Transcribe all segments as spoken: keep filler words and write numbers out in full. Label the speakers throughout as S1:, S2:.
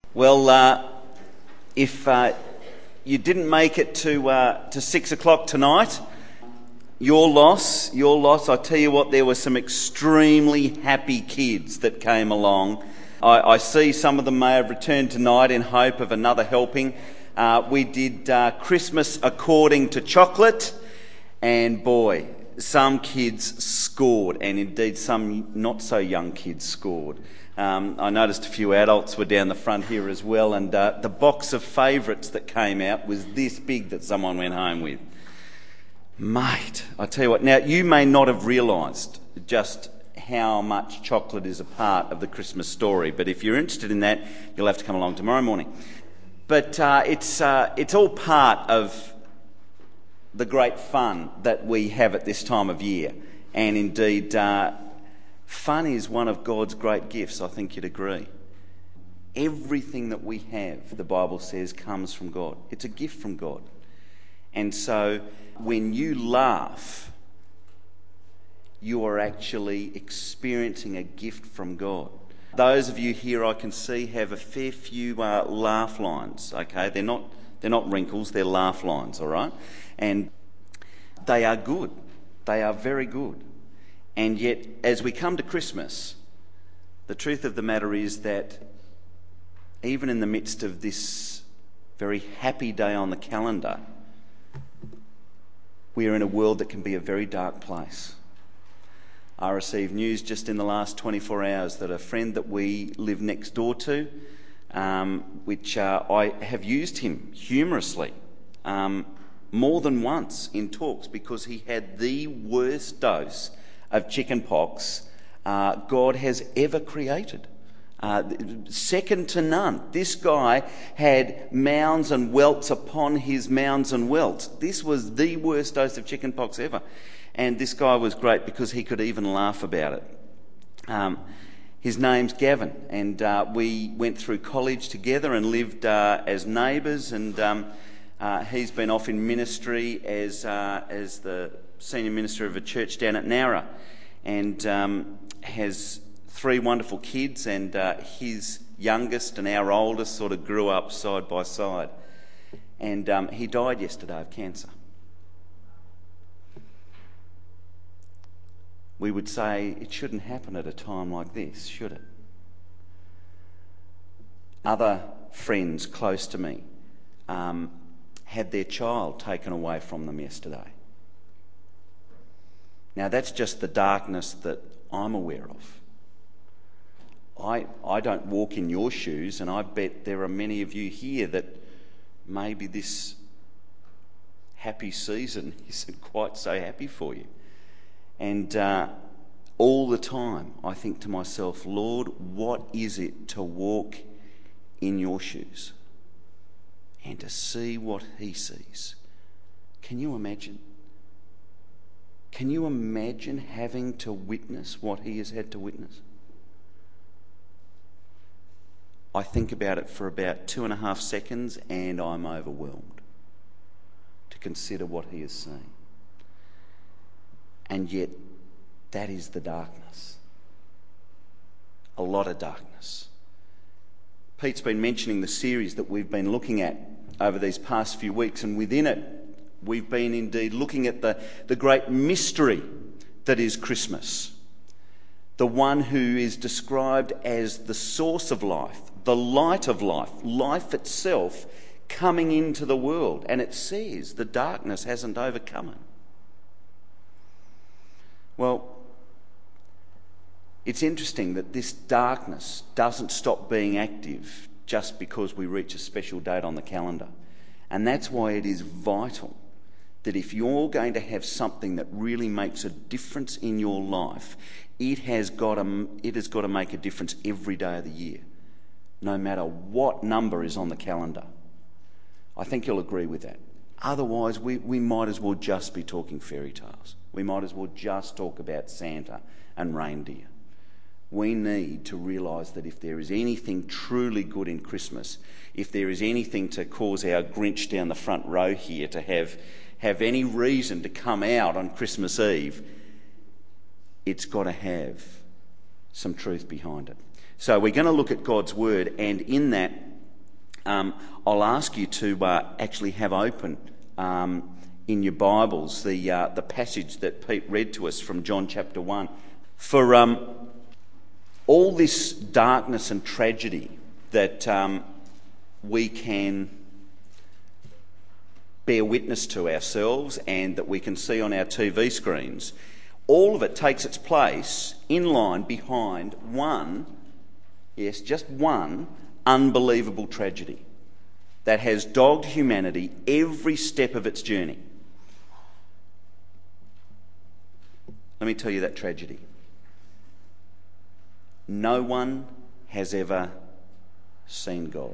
S1: Well, uh, if uh, you didn't make it to uh, to six o'clock tonight, your loss, your loss. I tell you what, there were some extremely happy kids that came along. I, I see some of them may have returned tonight in hope of another helping. Uh, we did uh, Christmas according to chocolate, and boy, some kids scored, and indeed some not so young kids scored. Um, I noticed a few adults were down the front here as well, and uh, the box of favourites that came out was this big that someone went home with. Mate, I tell you what, now you may not have realised just how much chocolate is a part of the Christmas story, but if you're interested in that, you'll have to come along tomorrow morning. But uh, it's uh, it's all part of the great fun that we have at this time of year, and indeed uh, fun is one of God's great gifts, I think you'd agree. Everything that we have, the Bible says, comes from God. It's a gift from God. And so when you laugh, you are actually experiencing a gift from God. Those of you here I can see have a fair few uh, laugh lines, okay? They're not, they're not wrinkles, they're laugh lines, all right? And they are good. They are very good. And yet, as we come to Christmas, the truth of the matter is that even in the midst of this very happy day on the calendar, we are in a world that can be a very dark place. I received news just in the last twenty-four hours that a friend that we live next door to, um, which uh, I have used him humorously um, more than once in talks because he had the worst dose of chickenpox uh, God has ever created. Uh, second to none. This guy had mounds and welts upon his mounds and welts. This was the worst dose of chickenpox ever. And this guy was great because he could even laugh about it. Um, his name's Gavin, and uh, we went through college together and lived uh, as neighbours, and um, uh, he's been off in ministry as uh, as the senior minister of a church down at Nowra, and um, has three wonderful kids, and uh, his youngest and our oldest sort of grew up side by side. And um, he died yesterday of cancer. We would say it shouldn't happen at a time like this, should it? Other friends close to me um, had their child taken away from them yesterday. Now that's just the darkness that I'm aware of. I, I don't walk in your shoes, and I bet there are many of you here that maybe this happy season isn't quite so happy for you. And uh, all the time I think to myself, Lord, what is it to walk in your shoes and to see what he sees? Can you imagine? Can you imagine having to witness what he has had to witness? I think about it for about two and a half seconds and I'm overwhelmed to consider what he has seen. And yet, that is the darkness. A lot of darkness. Pete's been mentioning the series that we've been looking at over these past few weeks, and within it, we've been indeed looking at the, the great mystery that is Christmas. The one who is described as the source of life, the light of life, life itself coming into the world. And it says the darkness hasn't overcome it. Well, it's interesting that this darkness doesn't stop being active just because we reach a special date on the calendar. And that's why it is vital that if you're going to have something that really makes a difference in your life, it has got to, it has got to make a difference every day of the year, no matter what number is on the calendar. I think you'll agree with that. Otherwise, we, we might as well just be talking fairy tales. We might as well just talk about Santa and reindeer. We need to realise that if there is anything truly good in Christmas, if there is anything to cause our Grinch down the front row here to have, have any reason to come out on Christmas Eve, it's got to have some truth behind it. So we're going to look at God's Word, and in that um, I'll ask you to uh, actually have open um, in your Bibles the uh, the passage that Pete read to us from John chapter one. For um, all this darkness and tragedy that um, we can bear witness to ourselves and that we can see on our T V screens, all of it takes its place in line behind one, yes, just one unbelievable tragedy that has dogged humanity every step of its journey. Let me tell you that tragedy. No one has ever seen God.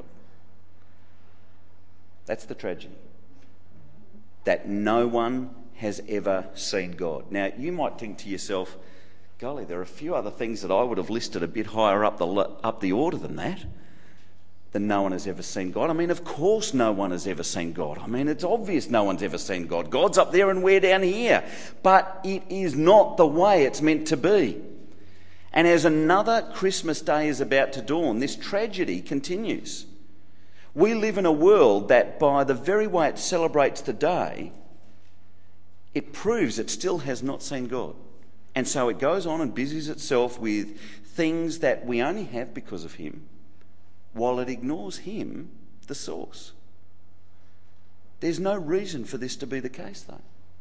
S1: That's the tragedy. That no one has ever seen God. Now, you might think to yourself, golly, there are a few other things that I would have listed a bit higher up the up the order than that. Than no one has ever seen God. I mean, of course no one has ever seen God. I mean, it's obvious no one's ever seen God. God's up there and we're down here. But it is not the way it's meant to be. And as another Christmas day is about to dawn, this tragedy continues. We live in a world that, by the very way it celebrates the day, it proves it still has not seen God. And so it goes on and busies itself with things that we only have because of him, while it ignores him, the source. There's no reason for this to be the case, though.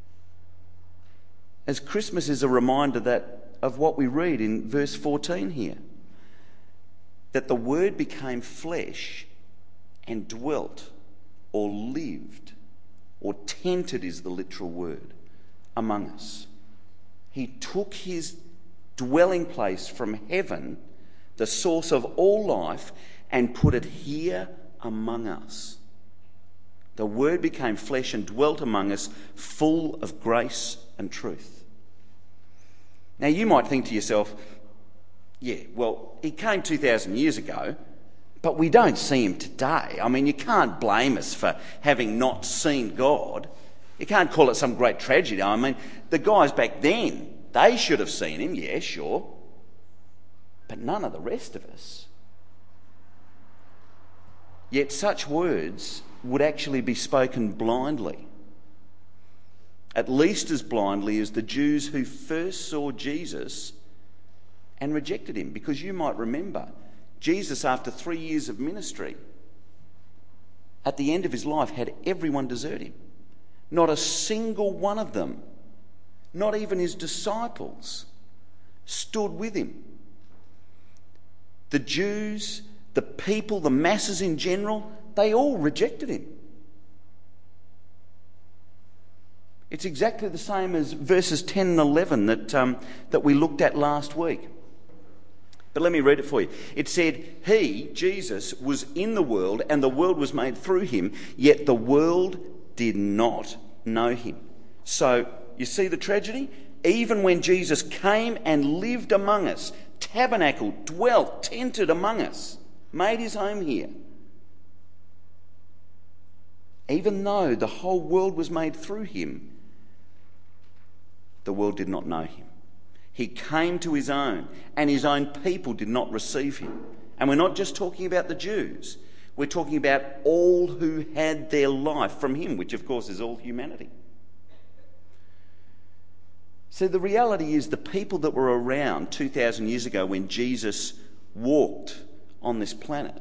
S1: As Christmas is a reminder that of what we read in verse fourteen here, that the Word became flesh and dwelt, or lived, or tented is the literal word, among us. He took his dwelling place from heaven, the source of all life, and put it here among us. The Word became flesh and dwelt among us, full of grace and truth. Now you might think to yourself, yeah, well, he came two thousand years ago, but we don't see him today. I mean, you can't blame us for having not seen God. You can't call it some great tragedy. I mean, the guys back then, they should have seen him, yeah, sure. But none of the rest of us. Yet such words would actually be spoken blindly. At least as blindly as the Jews who first saw Jesus and rejected him. Because you might remember, Jesus, after three years of ministry, at the end of his life, had everyone desert him. Not a single one of them, not even his disciples, stood with him. The Jews, the people, the masses in general, they all rejected him. It's exactly the same as verses ten and eleven that, um, that we looked at last week. But let me read it for you. It said, he, Jesus, was in the world and the world was made through him, yet the world did not know him. So, you see the tragedy? Even when Jesus came and lived among us, tabernacled, dwelt, tented among us, made his home here, even though the whole world was made through him, the world did not know him. He came to his own, and his own people did not receive him. And we're not just talking about the Jews. We're talking about all who had their life from him, which of course is all humanity. So the reality is the people that were around two thousand years ago when Jesus walked on this planet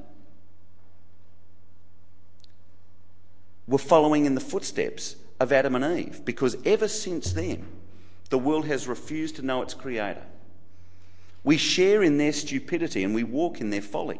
S1: were following in the footsteps of Adam and Eve, because ever since then, the world has refused to know its creator. We share in their stupidity and we walk in their folly.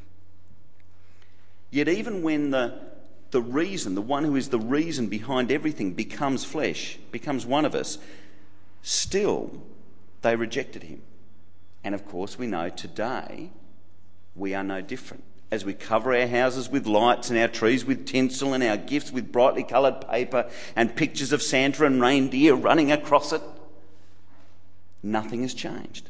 S1: Yet even when the, the reason, the one who is the reason behind everything becomes flesh, becomes one of us, still they rejected him. And of course we know today we are no different. As we cover our houses with lights and our trees with tinsel and our gifts with brightly coloured paper and pictures of Santa and reindeer running across it, nothing has changed.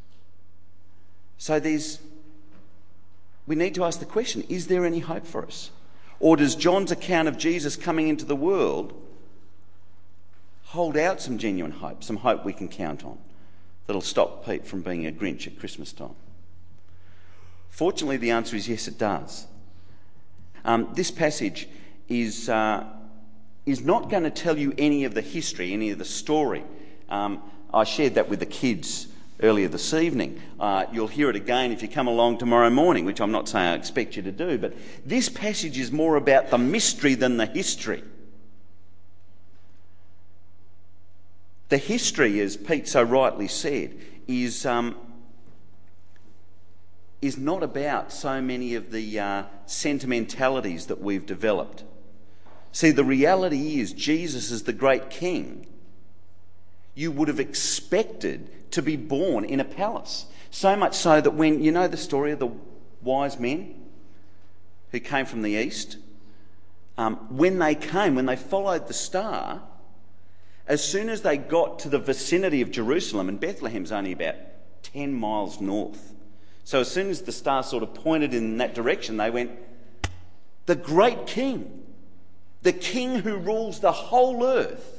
S1: So there's, we need to ask the question, is there any hope for us? Or does John's account of Jesus coming into the world hold out some genuine hope, some hope we can count on, that'll stop Pete from being a Grinch at Christmas time? Fortunately, the answer is yes, it does. Um, this passage is, uh, is not going to tell you any of the history, any of the story. Um, I shared that with the kids earlier this evening. Uh, you'll hear it again if you come along tomorrow morning, which I'm not saying I expect you to do, but this passage is more about the mystery than the history. The history, as Pete so rightly said, is um, is not about so many of the uh, sentimentalities that we've developed. See, the reality is Jesus is the great king. You would have expected to be born in a palace. So much so that when, you know the story of the wise men who came from the east? Um, when they came, when they followed the star, as soon as they got to the vicinity of Jerusalem, and Bethlehem's only about ten miles north, so as soon as the star sort of pointed in that direction, they went, the great king, the king who rules the whole earth,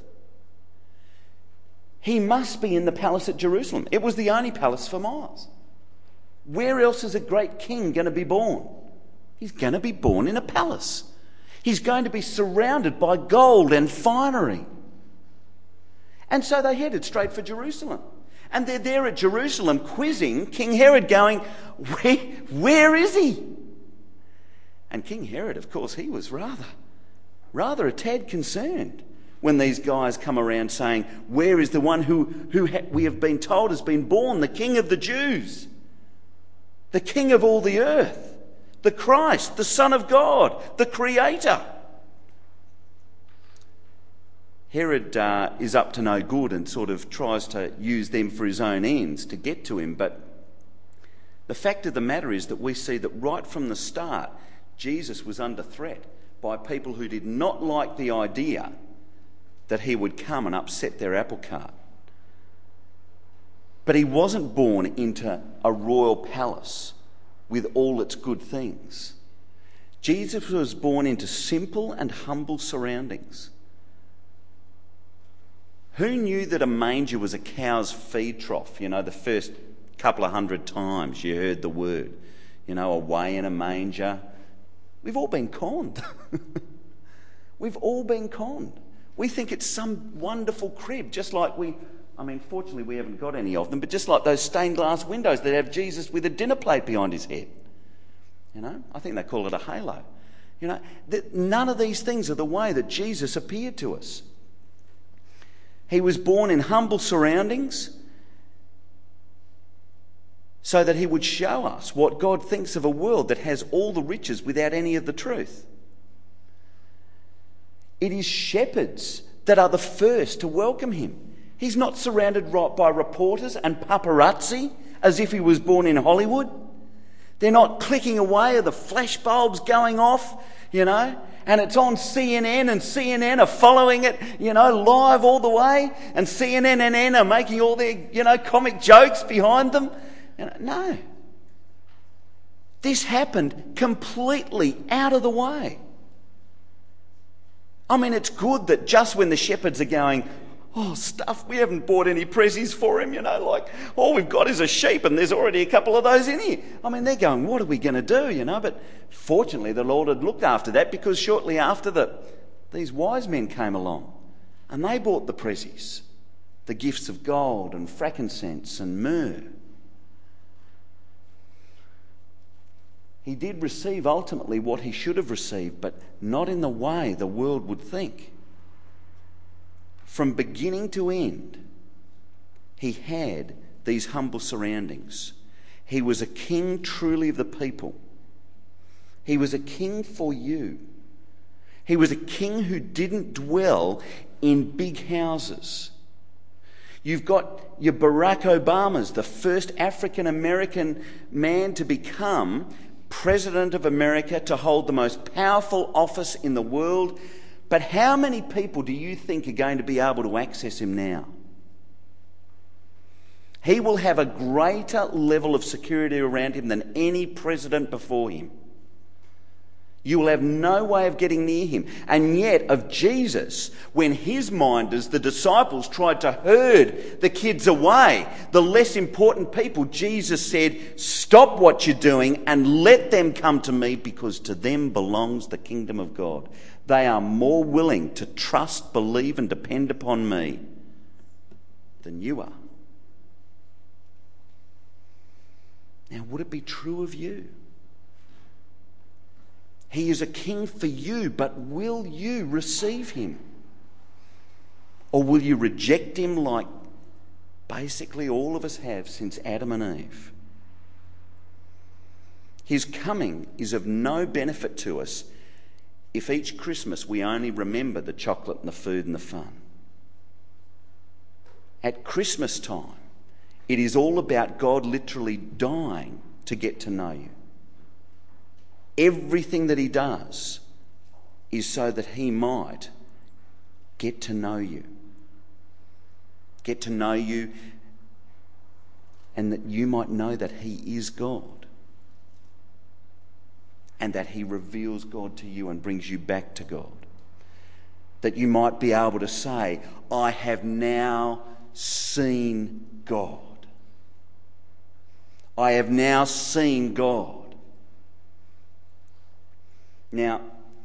S1: he must be in the palace at Jerusalem. It was the only palace for miles. Where else is a great king going to be born? He's going to be born in a palace. He's going to be surrounded by gold and finery. And so they headed straight for Jerusalem. And they're there at Jerusalem quizzing King Herod, going, where, where is he? And King Herod, of course, he was rather, rather a tad concerned when these guys come around saying, where is the one who, who ha- we have been told has been born, the King of the Jews, the King of all the earth, the Christ, the Son of God, the Creator? Herod uh, is up to no good and sort of tries to use them for his own ends to get to him. But the fact of the matter is that we see that right from the start, Jesus was under threat by people who did not like the idea that he would come and upset their apple cart. But he wasn't born into a royal palace with all its good things. Jesus was born into simple and humble surroundings. Who knew that a manger was a cow's feed trough? You know, the first couple of hundred times you heard the word. You know, away in a manger. We've all been conned. We've all been conned. We think it's some wonderful crib, just like we, I mean, fortunately we haven't got any of them, but just like those stained glass windows that have Jesus with a dinner plate behind his head. You know, I think they call it a halo. You know, that none of these things are the way that Jesus appeared to us. He was born in humble surroundings so that he would show us what God thinks of a world that has all the riches without any of the truth. It is shepherds that are the first to welcome him. He's not surrounded by reporters and paparazzi as if he was born in Hollywood. They're not clicking away at the flash bulbs going off, you know, and it's on C N N, and C N N are following it, you know, live all the way, and C N N are making all their, you know, comic jokes behind them. You know, no. This happened completely out of the way. I mean, it's good that just when the shepherds are going, oh, stuff, we haven't bought any prezzies for him, you know, like, all we've got is a sheep and there's already a couple of those in here. I mean, they're going, what are we going to do, you know? But fortunately, the Lord had looked after that, because shortly after that, these wise men came along and they bought the prezzies, the gifts of gold and frankincense and myrrh. He did receive ultimately what he should have received, but not in the way the world would think. From beginning to end, he had these humble surroundings. He was a king truly of the people. He was a king for you. He was a king who didn't dwell in big houses. You've got your Barack Obamas, the first African American man to become President of America, to hold the most powerful office in the world. But how many people do you think are going to be able to access him now? He will have a greater level of security around him than any president before him. You will have no way of getting near him. And yet, of Jesus, when his minders, the disciples, tried to herd the kids away, the less important people, Jesus said, stop what you're doing and let them come to me, because to them belongs the kingdom of God. They are more willing to trust, believe and depend upon me than you are. Now, would it be true of you? He is a king for you, but will you receive him? Or will you reject him like basically all of us have since Adam and Eve? His coming is of no benefit to us if each Christmas we only remember the chocolate and the food and the fun. At Christmas time, it is all about God literally dying to get to know you. Everything that he does is so that he might get to know you. Get to know you, and that you might know that he is God. And that he reveals God to you and brings you back to God. That you might be able to say, I have now seen God. I have now seen God. Now,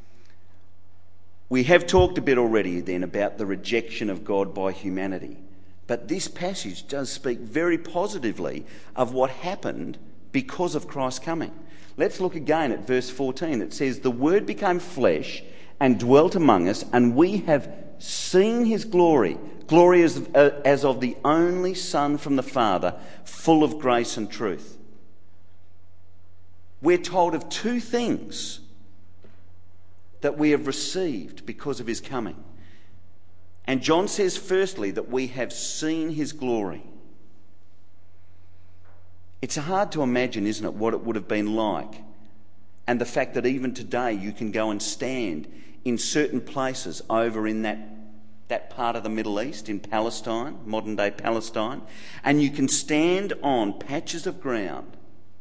S1: we have talked a bit already then about the rejection of God by humanity. But this passage does speak very positively of what happened because of Christ's coming. Let's look again at verse fourteen. It says, the Word became flesh and dwelt among us, and we have seen his glory, glory as, uh, as of the only Son from the Father, full of grace and truth. We're told of two things that we have received because of his coming. And John says firstly that we have seen his glory. It's hard to imagine, isn't it, what it would have been like, and the fact that even today you can go and stand in certain places over in that, that part of the Middle East, in Palestine, modern day Palestine, and you can stand on patches of ground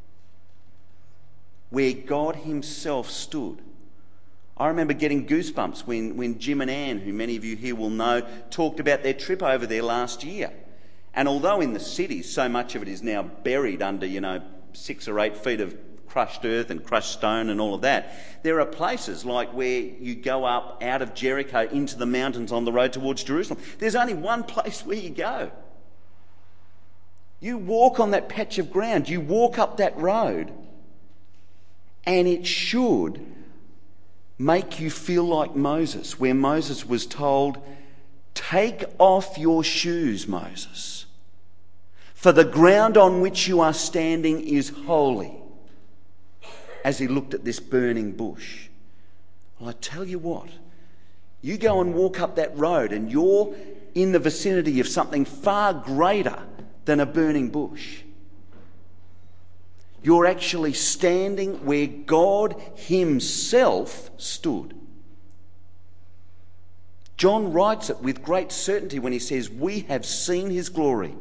S1: where God himself stood. I remember getting goosebumps when, when Jim and Anne, who many of you here will know, talked about their trip over there last year. And although in the cities so much of it is now buried under, you know, six or eight feet of crushed earth and crushed stone and all of that, there are places like where you go up out of Jericho into the mountains on the road towards Jerusalem. There's only one place where you go. You walk on that patch of ground, you walk up that road, and it should make you feel like Moses, where Moses was told, take off your shoes, Moses, for the ground on which you are standing is holy, as he looked at this burning bush. Well, I tell you what, you go and walk up that road and you're in the vicinity of something far greater than a burning bush. You're actually standing where God himself stood. John writes it with great certainty when he says, we have seen his glory.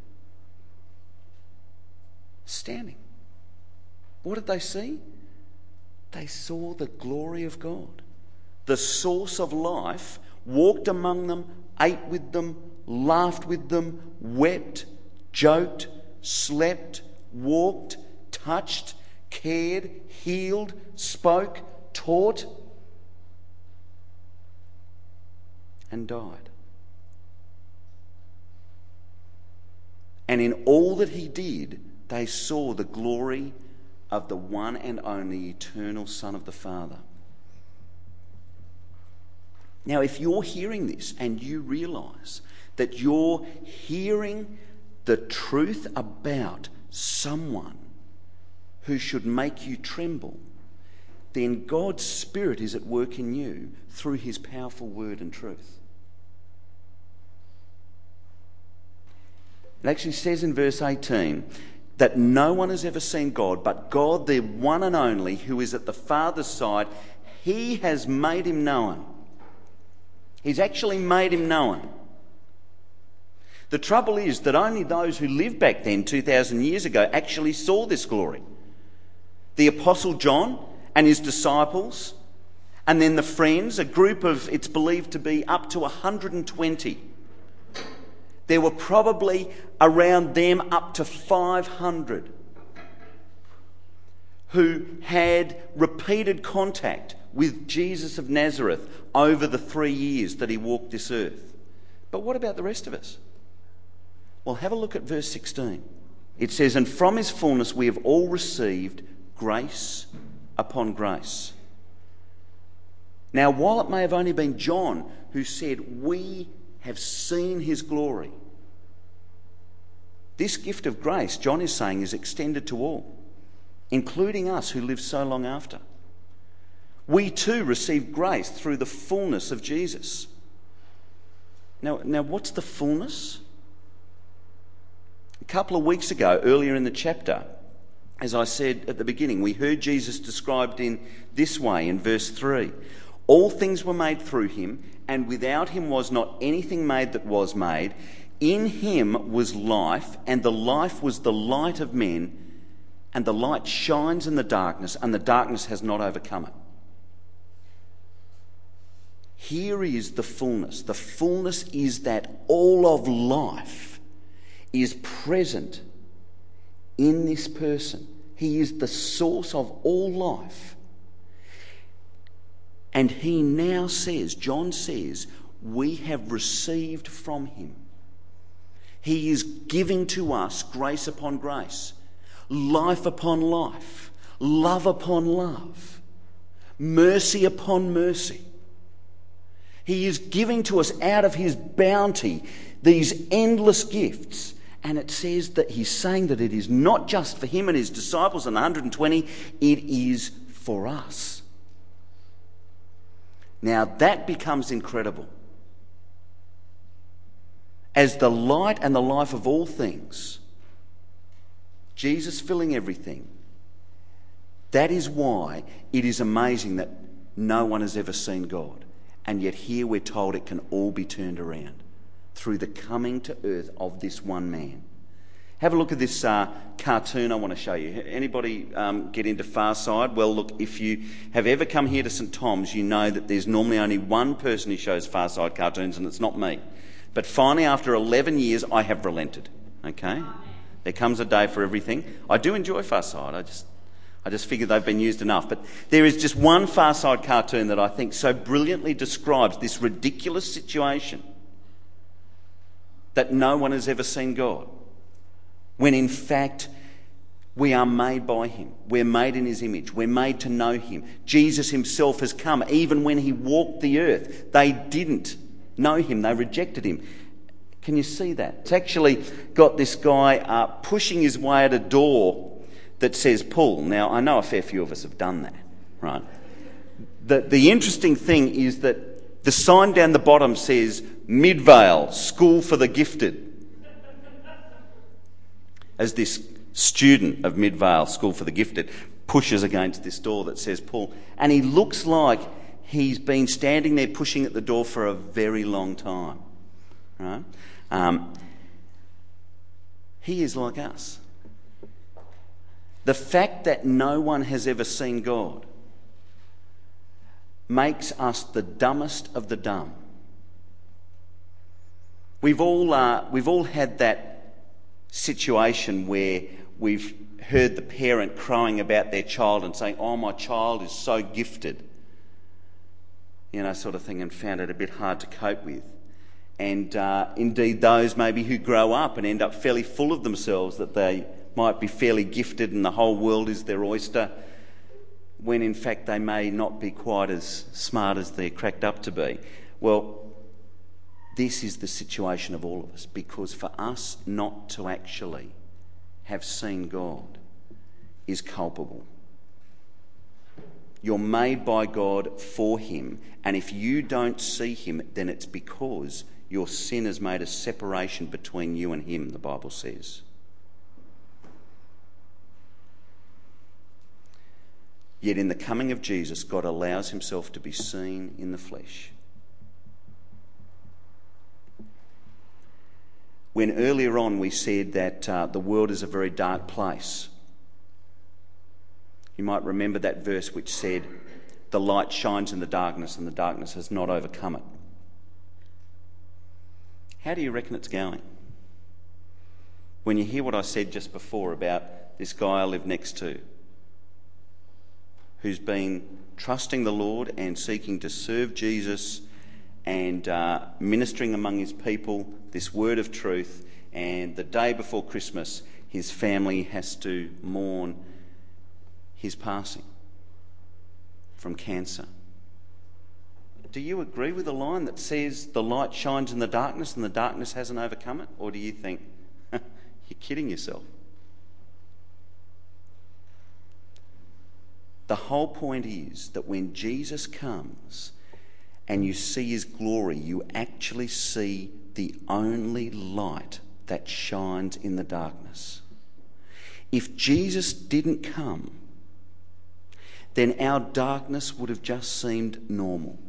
S1: Standing. What did they see? They saw the glory of God. The source of life walked among them, ate with them, laughed with them, wept, joked, slept, walked, touched, cared, healed, spoke, taught, and died. And in all that he did, they saw the glory of the one and only eternal Son of the Father. Now, if you're hearing this and you realise that you're hearing the truth about someone who should make you tremble, then God's Spirit is at work in you through his powerful word and truth. It actually says in verse eighteen that no one has ever seen God, but God, the one and only, who is at the Father's side, he has made him known. He's actually made him known. The trouble is that only those who lived back then, two thousand years ago, actually saw this glory. The Apostle John and his disciples, and then the friends, a group of, it's believed to be up to one hundred twenty. There were probably around them up to five hundred who had repeated contact with Jesus of Nazareth over the three years that he walked this earth. But what about the rest of us? Well, have a look at verse sixteen. It says, "And from his fullness we have all received grace upon grace." Now, while it may have only been John who said, "We have seen his glory," this gift of grace, John is saying, is extended to all, including us who live so long after. We too receive grace through the fullness of Jesus. Now, now what's the fullness? A couple of weeks ago, earlier in the chapter, as I said at the beginning, we heard Jesus described in this way in verse three. "All things were made through him, and without him was not anything made that was made. In him was life, and the life was the light of men, and the light shines in the darkness, and the darkness has not overcome it." Here is the fullness. The fullness is that all of life is present in this person. He is the source of all life. And he now says, John says, we have received from him. He is giving to us grace upon grace, life upon life, love upon love, mercy upon mercy. He is giving to us out of his bounty these endless gifts. And it says that he's saying that it is not just for him and his disciples and the one hundred twenty, it is for us. Now that becomes incredible. As the light and the life of all things, Jesus filling everything, that is why it is amazing that no one has ever seen God. And yet here we're told it can all be turned around through the coming to earth of this one man. Have a look at this uh, cartoon I want to show you. Anybody um, get into Far Side? Well, look, if you have ever come here to St Thomas, you know that there's normally only one person who shows Far Side cartoons, and it's not me. But finally, after eleven years, I have relented. Okay? There comes a day for everything. I do enjoy Far Side. I just... I just figure they've been used enough. But there is just one Far Side cartoon that I think so brilliantly describes this ridiculous situation that no one has ever seen God, when in fact we are made by him. We're made in his image. We're made to know him. Jesus himself has come. Even when he walked the earth, they didn't know him. They rejected him. Can you see that? It's actually got this guy uh, pushing his way at a door that says pull. Now, I know a fair few of us have done that, right? The, the interesting thing is that the sign down the bottom says Midvale, School for the Gifted. As this student of Midvale, School for the Gifted, pushes against this door that says pull. And he looks like he's been standing there pushing at the door for a very long time, right? Um, he is like us. The fact that no one has ever seen God makes us the dumbest of the dumb. We've all, uh, we've all had that situation where we've heard the parent crowing about their child and saying, "Oh, my child is so gifted," you know, sort of thing, and found it a bit hard to cope with. And uh, indeed those maybe who grow up and end up fairly full of themselves that they might be fairly gifted and the whole world is their oyster, when in fact they may not be quite as smart as they're cracked up to be. Well, this is the situation of all of us, because for us not to actually have seen God is culpable. You're made by God for him, and if you don't see him, then it's because your sin has made a separation between you and him, the Bible says. Yet in the coming of Jesus, God allows himself to be seen in the flesh. When earlier on we said that uh, the world is a very dark place, You might remember that verse which said, "The light shines in the darkness and the darkness has not overcome it." How do you reckon it's going? When you hear what I said just before about this guy I live next to, who's been trusting the Lord and seeking to serve Jesus and uh, ministering among his people this word of truth, and the day before Christmas his family has to mourn his passing from cancer. Do you agree with the line that says the light shines in the darkness and the darkness hasn't overcome it? Or do you think, you're kidding yourself? The whole point is that when Jesus comes and you see his glory, you actually see the only light that shines in the darkness. If Jesus didn't come, then our darkness would have just seemed normal.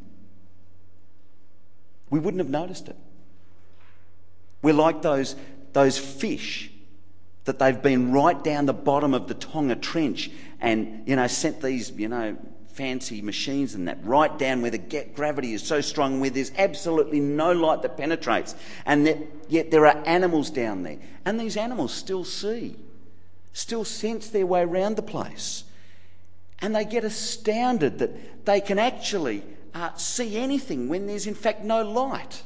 S1: We wouldn't have noticed it. We're like those, those fish that they've been right down the bottom of the Tonga Trench and, you know, sent these, you know, fancy machines and that right down where the gravity is so strong, where there's absolutely no light that penetrates. And that, yet there are animals down there. And these animals still see, still sense their way around the place. And they get astounded that they can actually uh, see anything when there's in fact no light.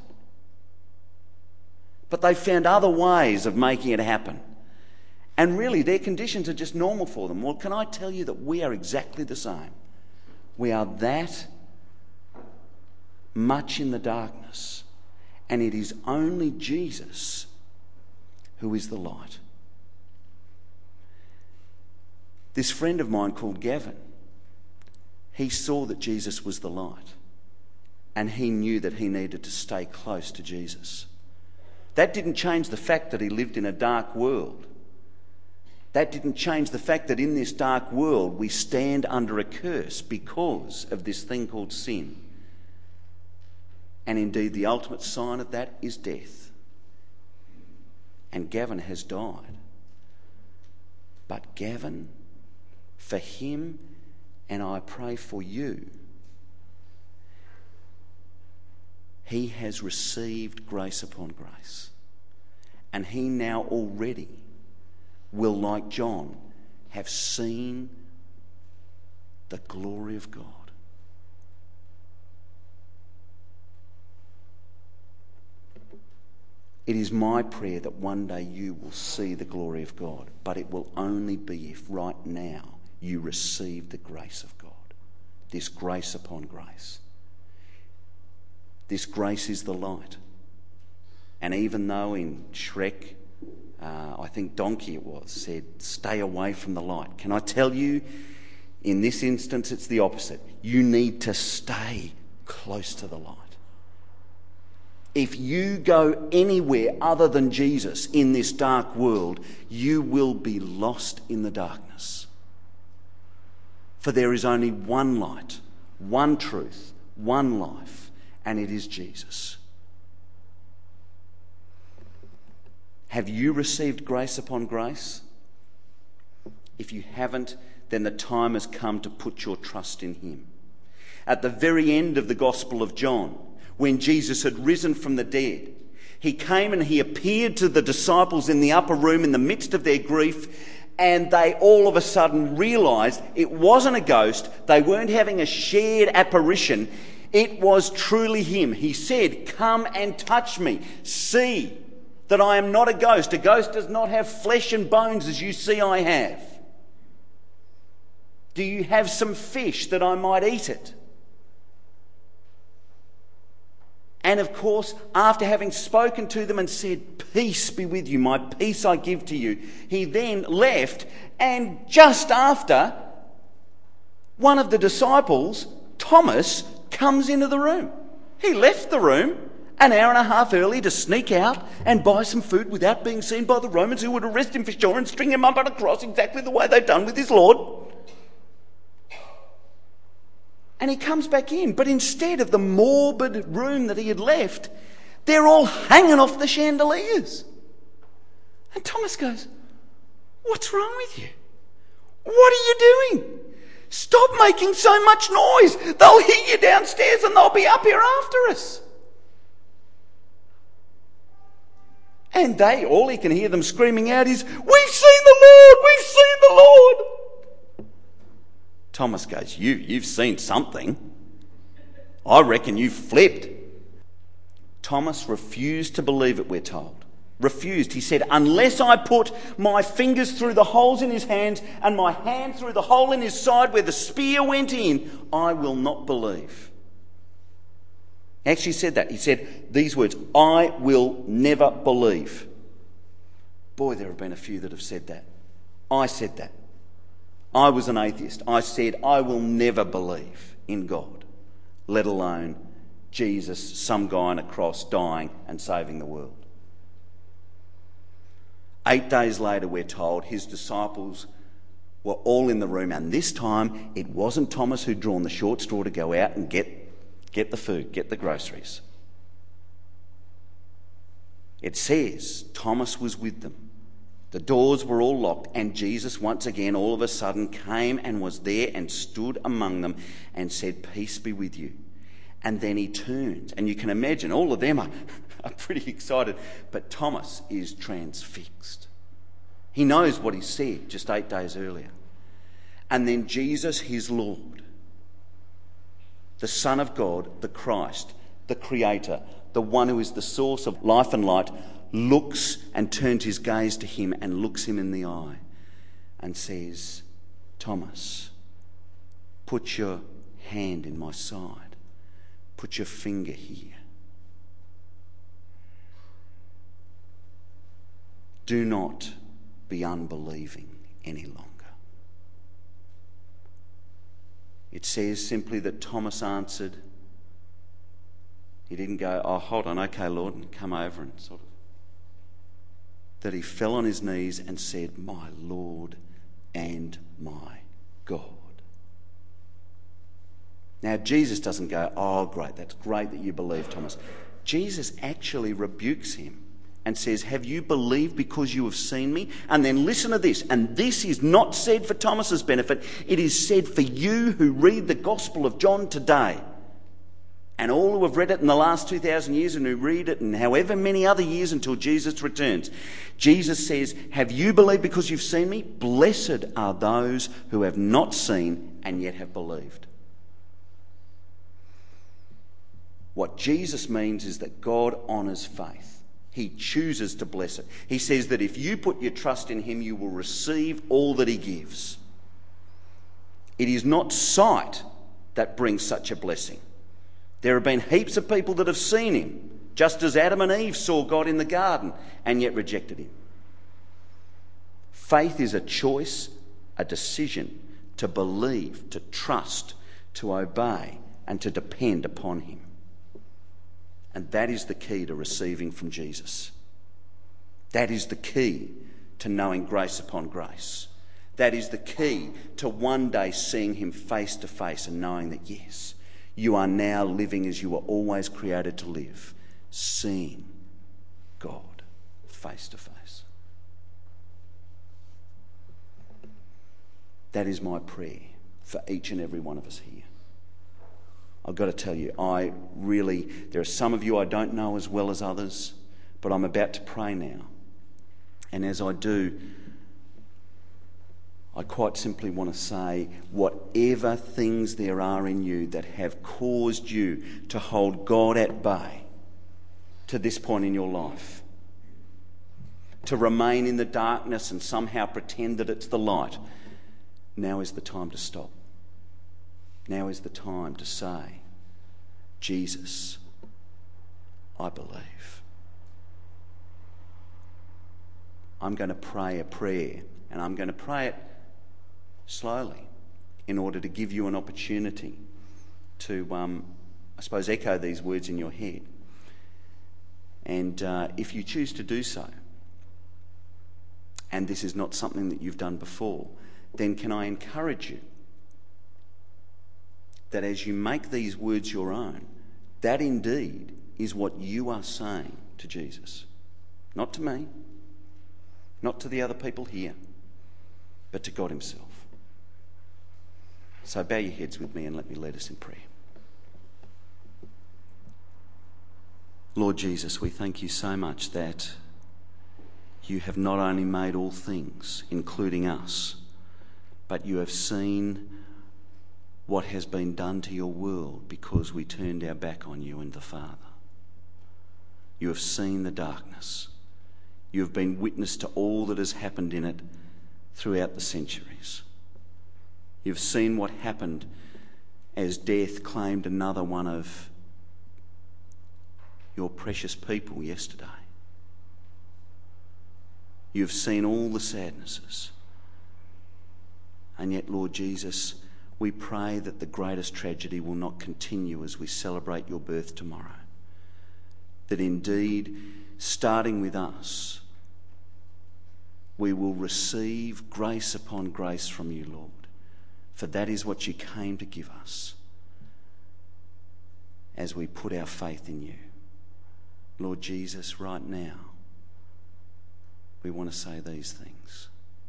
S1: But they've found other ways of making it happen. And really their conditions are just normal for them. Well, can I tell you that we are exactly the same? We are that much in the darkness. And it is only Jesus who is the light. This friend of mine called Gavin, he saw that Jesus was the light, and he knew that he needed to stay close to Jesus. That didn't change the fact that he lived in a dark world. That didn't change the fact that in this dark world we stand under a curse because of this thing called sin. And indeed the ultimate sign of that is death. And Gavin has died. But Gavin, for him, and I pray for you, he has received grace upon grace. And he now already will, like John, have seen the glory of God. It is my prayer that one day you will see the glory of God, but it will only be if right now you receive the grace of God, this grace upon grace. This grace is the light. And even though in Shrek, uh, I think Donkey it was, said, stay away from the light. Can I tell you, in this instance, it's the opposite. You need to stay close to the light. If you go anywhere other than Jesus in this dark world, you will be lost in the darkness. For there is only one light, one truth, one life, and it is Jesus. Have you received grace upon grace? If you haven't, then the time has come to put your trust in him. At the very end of the Gospel of John, when Jesus had risen from the dead, he came and he appeared to the disciples in the upper room in the midst of their grief, and they all of a sudden realised it wasn't a ghost. They weren't having a shared apparition. It was truly him. He said, "Come and touch me. See that I am not a ghost. A ghost does not have flesh and bones as you see I have. Do you have some fish that I might eat it?" And of course, after having spoken to them and said, "Peace be with you, my peace I give to you," he then left, and just after, one of the disciples, Thomas, comes into the room. He left the room an hour and a half early to sneak out and buy some food without being seen by the Romans, who would arrest him for sure and string him up on a cross exactly the way they'd done with his Lord. And he comes back in, but instead of the morbid room that he had left, they're all hanging off the chandeliers. And Thomas goes, "What's wrong with you? What are you doing?" Stop making so much noise. They'll hear you downstairs and they'll be up here after us. And they, all he can hear them screaming out is, "We've seen the Lord! We've seen the Lord!" Thomas goes, you, you've seen something. I reckon you've flipped. Thomas refused to believe it, we're told. Refused. He said, "Unless I put my fingers through the holes in his hands and my hand through the hole in his side where the spear went in, I will not believe." He actually said that. He said these words, "I will never believe." Boy, there have been a few that have said that. I said that. I was an atheist. I said, I will never believe in God, let alone Jesus, some guy on a cross dying and saving the world. Eight days later, we're told, his disciples were all in the room, and this time it wasn't Thomas who'd drawn the short straw to go out and get, get the food, get the groceries. It says Thomas was with them. The doors were all locked, and Jesus once again, all of a sudden, came and was there and stood among them and said, "Peace be with you." And then he turns, and you can imagine all of them are, are pretty excited, but Thomas is transfixed. He knows what he said just eight days earlier. And then Jesus, his Lord, the Son of God, the Christ, the Creator, the one who is the source of life and light, looks and turns his gaze to him and looks him in the eye and says, "Thomas, put your hand in my side. Put your finger here. Do not be unbelieving any longer." It says simply that Thomas answered. He didn't go, "Oh, hold on, okay, Lord," and come over and sort of. That he fell on his knees and said, "My Lord and my God." Now, Jesus doesn't go, "Oh, great, that's great that you believe, Thomas." Jesus actually rebukes him and says, "Have you believed because you have seen me?" And then listen to this, and this is not said for Thomas's benefit, it is said for you who read the Gospel of John today. And all who have read it in the last two thousand years and who read it in however many other years until Jesus returns. Jesus says, "Have you believed because you've seen me? Blessed are those who have not seen and yet have believed." What Jesus means is that God honours faith. He chooses to bless it. He says that if you put your trust in him, you will receive all that he gives. It is not sight that brings such a blessing. There have been heaps of people that have seen him, just as Adam and Eve saw God in the garden and yet rejected him. Faith is a choice, a decision to believe, to trust, to obey, and to depend upon him. And that is the key to receiving from Jesus. That is the key to knowing grace upon grace. That is the key to one day seeing him face to face and knowing that, yes, you are now living as you were always created to live, seeing God face to face. That is my prayer for each and every one of us here. I've got to tell you, I really, there are some of you I don't know as well as others, but I'm about to pray now. And as I do, I quite simply want to say, whatever things there are in you that have caused you to hold God at bay to this point in your life, to remain in the darkness and somehow pretend that it's the light, now is the time to stop. Now is the time to say, "Jesus, I believe." I'm going to pray a prayer, and I'm going to pray it slowly in order to give you an opportunity to, um, I suppose, echo these words in your head. And uh, if you choose to do so, and this is not something that you've done before, then can I encourage you that as you make these words your own, that indeed is what you are saying to Jesus. Not to me, not to the other people here, but to God himself. So bow your heads with me and let me lead us in prayer. Lord Jesus, we thank you so much that you have not only made all things, including us, but you have seen what has been done to your world because we turned our back on you and the Father. You have seen the darkness. You have been witness to all that has happened in it throughout the centuries. You've seen what happened as death claimed another one of your precious people yesterday. You've seen all the sadnesses. And yet, Lord Jesus, we pray that the greatest tragedy will not continue as we celebrate your birth tomorrow. That indeed, starting with us, we will receive grace upon grace from you, Lord. For that is what you came to give us as we put our faith in you. Lord Jesus, right now, we want to say these things.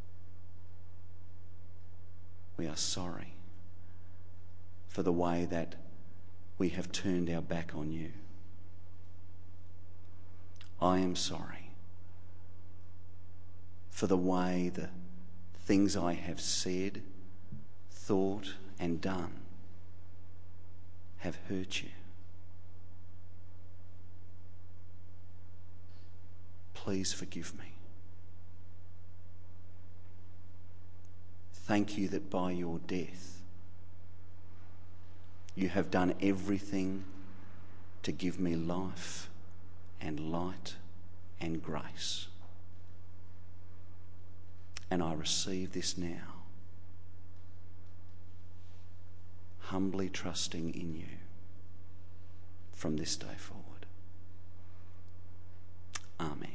S1: We are sorry for the way that we have turned our back on you. I am sorry for the way the things I have said, thought and done have hurt you. Please forgive me. Thank you that by your death you have done everything to give me life and light and grace. And I receive this now, humbly trusting in you from this day forward. Amen.